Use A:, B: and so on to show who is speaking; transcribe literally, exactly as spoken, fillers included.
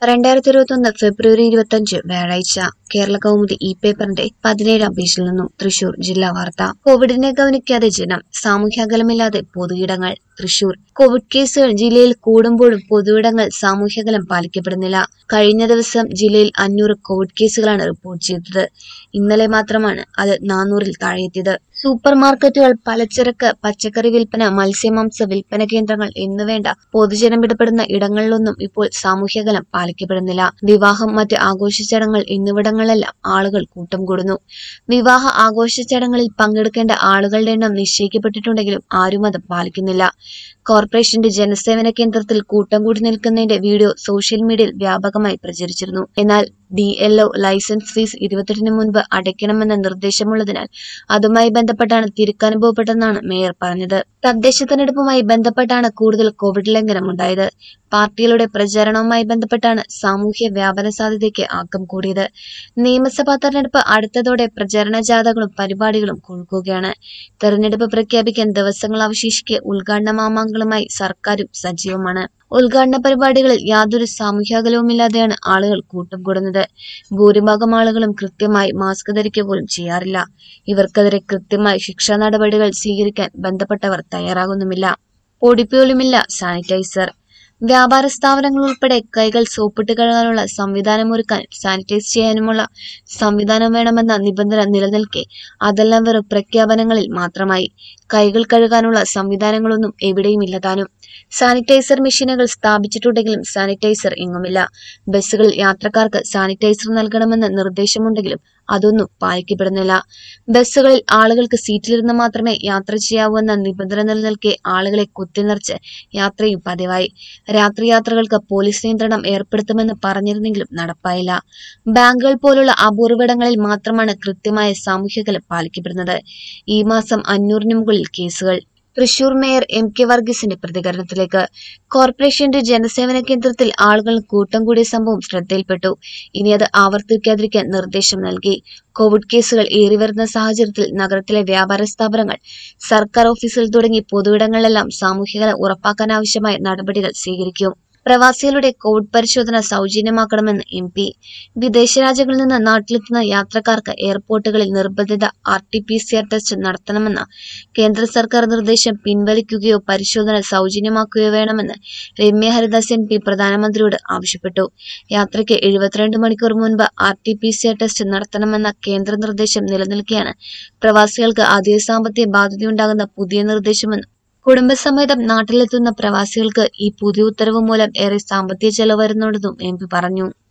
A: രണ്ടായിരത്തി ഇരുപത്തൊന്ന് ഫെബ്രുവരി ഇരുപത്തിയഞ്ച് വ്യാഴാഴ്ച കേരള കൗമുദി ഇ പേപ്പറിന്റെ പതിനേഴാം പേജിൽ നിന്നും തൃശൂർ ജില്ലാ വാർത്ത. കോവിഡിനെ ഗവനിക്കാതെ ജനം, സാമൂഹ്യകലമില്ലാതെ പൊതുയിടങ്ങൾ. തൃശൂർ കോവിഡ് കേസുകൾ ജില്ലയിൽ കൂടുമ്പോഴും പൊതുയിടങ്ങൾ സാമൂഹ്യകലം പാലിക്കപ്പെടുന്നില്ല. കഴിഞ്ഞ ദിവസം ജില്ലയിൽ അഞ്ഞൂറ് കോവിഡ് കേസുകളാണ് റിപ്പോർട്ട് ചെയ്തത്. ഇന്നലെ മാത്രമാണ് അത് നാനൂറിൽ താഴെയെത്തിയത്. സൂപ്പർ മാർക്കറ്റുകൾ, പലചരക്ക്, പച്ചക്കറി വിൽപ്പന, മത്സ്യമാംസ വിൽപ്പന കേന്ദ്രങ്ങൾ എന്നുവേണ്ട പൊതുജനം ഇടപെടുന്ന ഇടങ്ങളിലൊന്നും ഇപ്പോൾ സാമൂഹ്യകലം പാലിക്കപ്പെടുന്നില്ല. വിവാഹം, മറ്റ് ആഘോഷ ചടങ്ങുകൾ എന്നിവിടങ്ങളിലെല്ലാം ആളുകൾ കൂട്ടം കൂടുന്നു. വിവാഹ ആഘോഷ ചടങ്ങുകളിൽ പങ്കെടുക്കേണ്ട ആളുകളുടെ എണ്ണം നിശ്ചയിക്കപ്പെട്ടിട്ടുണ്ടെങ്കിലും ആരും അത് പാലിക്കുന്നില്ല. കോർപ്പറേഷന്റെ ജനസേവന കേന്ദ്രത്തിൽ കൂട്ടം കൂടി നിൽക്കുന്നതിന്റെ വീഡിയോ സോഷ്യൽ മീഡിയയിൽ വ്യാപകമായി പ്രചരിച്ചിരുന്നു. എന്നാൽ D L O licence fee ഇരുപത്തെട്ടിന് മുൻപ് അടയ്ക്കണമെന്ന നിർദ്ദേശമുള്ളതിനാൽ അതുമായി ബന്ധപ്പെട്ടാണ് തിരക്കനുഭവപ്പെട്ടതെന്നാണ് മേയർ പറഞ്ഞത്. തദ്ദേശ തെരഞ്ഞെടുപ്പുമായി ബന്ധപ്പെട്ടാണ് കൂടുതൽ കോവിഡ് ലംഘനമുണ്ടായത്. പാർട്ടികളുടെ പ്രചാരണവുമായി ബന്ധപ്പെട്ടാണ് സാമൂഹ്യ വ്യാപന സാധ്യതയ്ക്ക് ആക്കം കൂടിയത്. നിയമസഭാ തെരഞ്ഞെടുപ്പ് അടുത്തതോടെ പ്രചാരണ ജാഥകളും പരിപാടികളും കൊഴുക്കുകയാണ്. തെരഞ്ഞെടുപ്പ് പ്രഖ്യാപിക്കാൻ ദിവസങ്ങൾ അവശേഷിക്കെ ഉദ്ഘാടന മാമാങ്കങ്ങളുമായി സർക്കാരും സജീവമാണ്. ഉദ്ഘാടന പരിപാടികളിൽ യാതൊരു സാമൂഹ്യാകലവുമില്ലാതെയാണ് ആളുകൾ കൂട്ടം കൂടുന്നത്. ഭൂരിഭാഗം ആളുകളും കൃത്യമായി മാസ്ക് ധരിക്കുക പോലും ചെയ്യാറില്ല. ഇവർക്കെതിരെ കൃത്യമായി ശിക്ഷാ നടപടികൾ സ്വീകരിക്കാൻ ബന്ധപ്പെട്ടവർ തയ്യാറാകുന്നുമില്ല. പൊടിപ്പോലുമില്ല സാനിറ്റൈസർ. വ്യാപാര സ്ഥാപനങ്ങൾ ഉൾപ്പെടെ കൈകൾ സോപ്പിട്ട് കഴുകാനുള്ള സംവിധാനമൊരുക്കാൻ സാനിറ്റൈസ് ചെയ്യാനുമുള്ള സംവിധാനം വേണമെന്ന നിബന്ധന നിലനിൽക്കെ അതെല്ലാം വെറും പ്രഖ്യാപനങ്ങളിൽ മാത്രമായി. കൈകൾ കഴുകാനുള്ള സംവിധാനങ്ങളൊന്നും എവിടെയും ഇല്ലതാനും. സാനിറ്റൈസർ മെഷീനുകൾ സ്ഥാപിച്ചിട്ടുണ്ടെങ്കിലും സാനിറ്റൈസർ എങ്ങുമില്ല. ബസ്സുകളിൽ യാത്രക്കാർക്ക് സാനിറ്റൈസർ നൽകണമെന്ന് നിർദ്ദേശമുണ്ടെങ്കിലും അതൊന്നും പാലിക്കപ്പെടുന്നില്ല. ബസ്സുകളിൽ ആളുകൾക്ക് സീറ്റിലിരുന്ന് മാത്രമേ യാത്ര ചെയ്യാവൂ എന്ന നിബന്ധന നിലനിൽക്കെ ആളുകളെ കുത്തിനിറച്ച് യാത്രയും പതിവായി. രാത്രി യാത്രകൾക്ക് പോലീസ് നിയന്ത്രണം ഏർപ്പെടുത്തുമെന്ന് പറഞ്ഞിരുന്നെങ്കിലും നടപ്പായില്ല. ബാങ്കുകൾ പോലുള്ള അപൂർവയിടങ്ങളിൽ മാത്രമാണ് കൃത്യമായ സാമൂഹ്യകലം പാലിക്കപ്പെടുന്നത്. ഈ മാസം അഞ്ഞൂറിന് മുകളിൽ കേസുകൾ. തൃശൂർ മേയർ എം കെ വർഗീസിന്റെ പ്രതികരണത്തിലേക്ക്. കോർപ്പറേഷന്റെ ജനസേവന കേന്ദ്രത്തിൽ ആളുകൾ കൂട്ടം കൂടിയ സംഭവം ശ്രദ്ധയിൽപ്പെട്ടു. ഇനി അത് ആവർത്തിക്കാതിരിക്കാൻ നിർദ്ദേശം നൽകി. കോവിഡ് കേസുകൾ ഏറിവരുന്ന സാഹചര്യത്തിൽ നഗരത്തിലെ വ്യാപാര സ്ഥാപനങ്ങൾ, സർക്കാർ ഓഫീസുകൾ തുടങ്ങി പൊതുയിടങ്ങളിലെല്ലാം സാമൂഹ്യകലം ഉറപ്പാക്കാനാവശ്യമായ നടപടികൾ സ്വീകരിക്കും. പ്രവാസികളുടെ കോവിഡ് പരിശോധന സൗജന്യമാക്കണമെന്ന് എം പി. വിദേശ രാജ്യങ്ങളിൽ നിന്ന് നാട്ടിലെത്തുന്ന യാത്രക്കാർക്ക് എയർപോർട്ടുകളിൽ നിർബന്ധിത R T P C R test നടത്തണമെന്ന കേന്ദ്ര സർക്കാർ നിർദ്ദേശം പിൻവലിക്കുകയോ പരിശോധന സൗജന്യമാക്കുകയോ വേണമെന്ന് രമ്യ ഹരിദാസ് എം പി പ്രധാനമന്ത്രിയോട് ആവശ്യപ്പെട്ടു. യാത്രയ്ക്ക് എഴുപത്തിരണ്ട് മണിക്കൂർ മുൻപ് R T P C R test നടത്തണമെന്ന കേന്ദ്ര നിർദ്ദേശം നിലനിൽക്കെയാണ് പ്രവാസികൾക്ക് അതീവ സാമ്പത്തിക ബാധ്യതയുണ്ടാകുന്ന പുതിയ നിർദ്ദേശമെന്നും കുടുംബസമേതം നാട്ടിലെത്തുന്ന പ്രവാസികൾക്ക് ഈ പുതിയ ഉത്തരവ് മൂലം ഏറെ സാമ്പത്തിക ചെലവ് വരുന്നുണ്ടെന്നും എം പി പറഞ്ഞു.